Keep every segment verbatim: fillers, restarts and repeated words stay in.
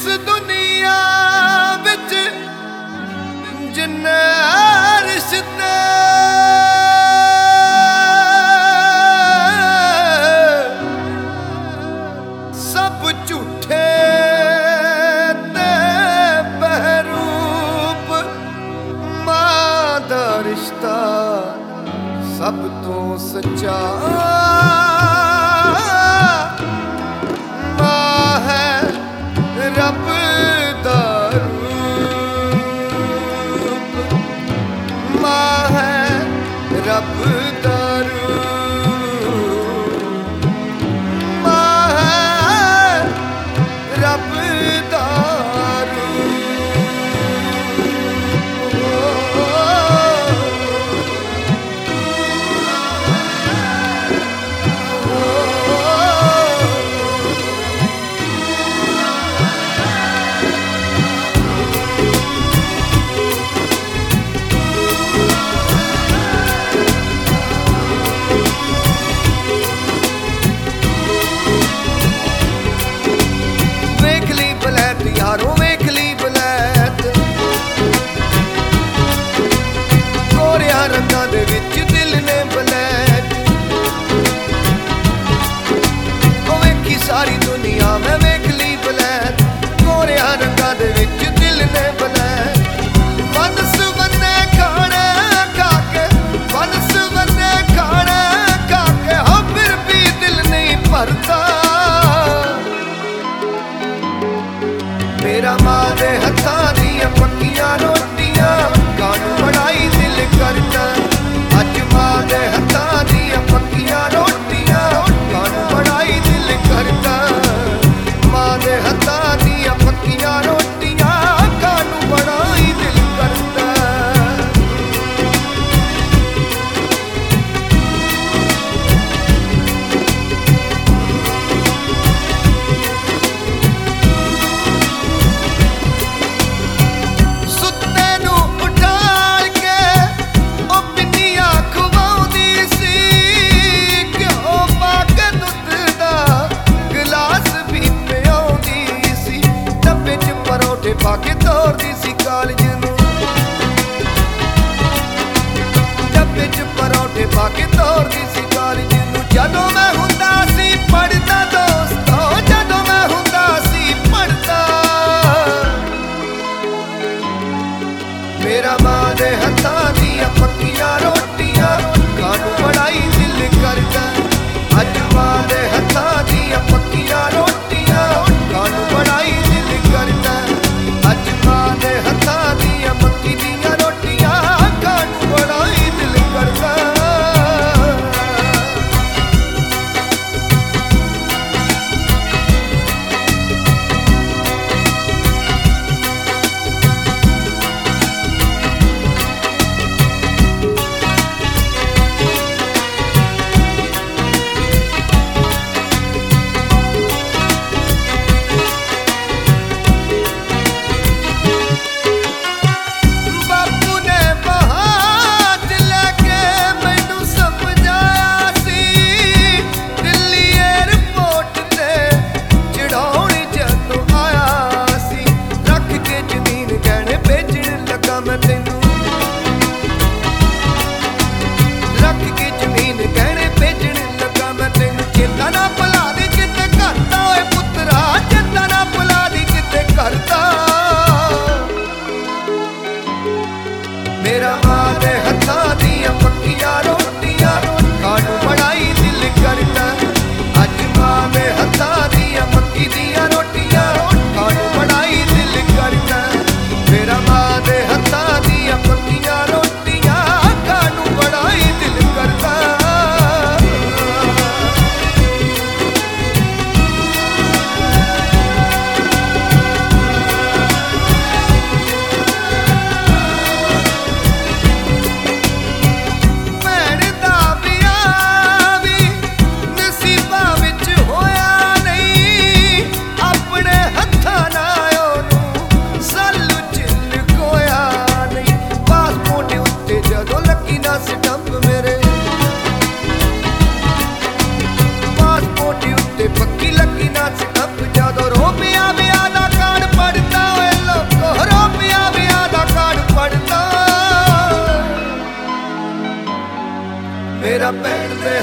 दुनिया विच जिन्ने रिश्ते सब झूठे ते बहरूप, मां दा रिश्ता सब तो सच्चा मां है रब दा रूप, मां है रब दा रूप, मां है रब दा रूप।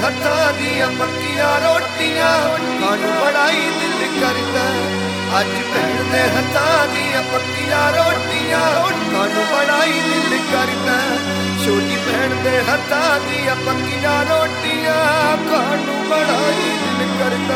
ਹੱਥਾਂ ਦੀਆਂ ਪੱਕੀਆਂ ਰੋਟੀਆਂ ਖਾਣ ਨੂੰ ਬੜਾ ਹੀ ਦਿਲ ਕਰਦਾ। ਅੱਜ ਭੈਣ ਦੇ ਹੱਥਾਂ ਦੀਆਂ ਪੱਕੀਆਂ ਰੋਟੀਆਂ ਖਾਣ ਨੂੰ ਬੜਾ ਹੀ ਦਿਲ ਕਰਦਾ। ਛੋਟੀ ਭੈਣ ਦੇ ਹੱਥਾਂ ਦੀਆਂ ਪੱਕੀਆਂ ਰੋਟੀਆਂ ਖਾਣ ਨੂੰ ਬੜਾ ਹੀ ਦਿਲ ਕਰਦਾ।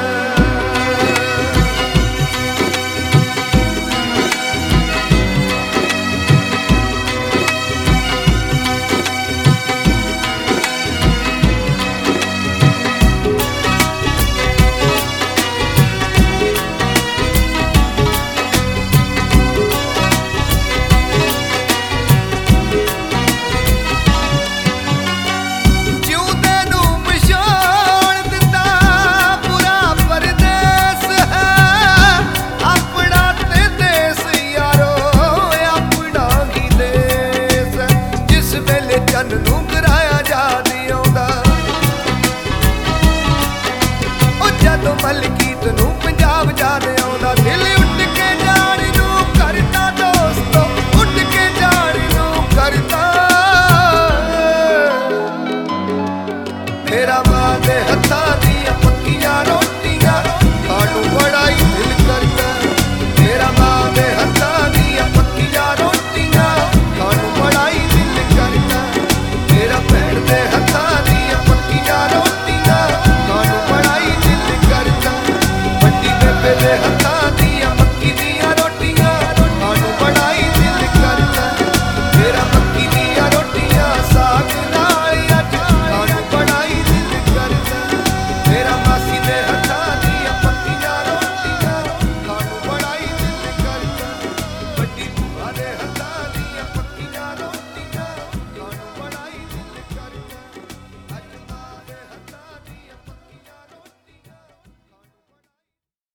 ਮਲਕੀਤ ਨੂੰ ਪੰਜਾਬ ਯਾਦ ਆਉਂਦਾ, ਦਿਲ ਉੱਡ ਕੇ ਜਾਣ ਨੂੰ ਕਰਦਾ ਦੋਸਤੋ, ਉੱਡ ਕੇ ਜਾਣ ਨੂੰ ਕਰਦਾ। ਮੇਰਾ ਮਾਂ ਦੇ ਹੱਥਾਂ ਦੀਆਂ ਪੱਕੀਆਂ ਰੋਟੀਆਂ ਖਾਣ ਨੂੰ ਬੜਾ ਹੀ ਦਿਲ ਕਰਦਾ। ਮੇਰਾ ਮਾਂ ਦੇ ਹੱਥਾਂ ਦੀਆਂ ਪੱਕੀਆਂ ਰੋਟੀਆਂ ਖਾਣ ਨੂੰ ਬੜਾ ਹੀ ਦਿਲ ਕਰਦਾ। ਮੇਰਾ ਭੈਣ ਦੇ ਹੱਥਾਂ ਦੀਆਂ ਪੱਕੀਆਂ ਰੋਟੀਆਂ ਖਾਣ ਨੂੰ ਬੜਾ ਹੀ ਦਿਲ ਕਰਦਾ। ਵੱਡੀ ਬੇਬੇ ਦੇ ਹੱਥਾਂ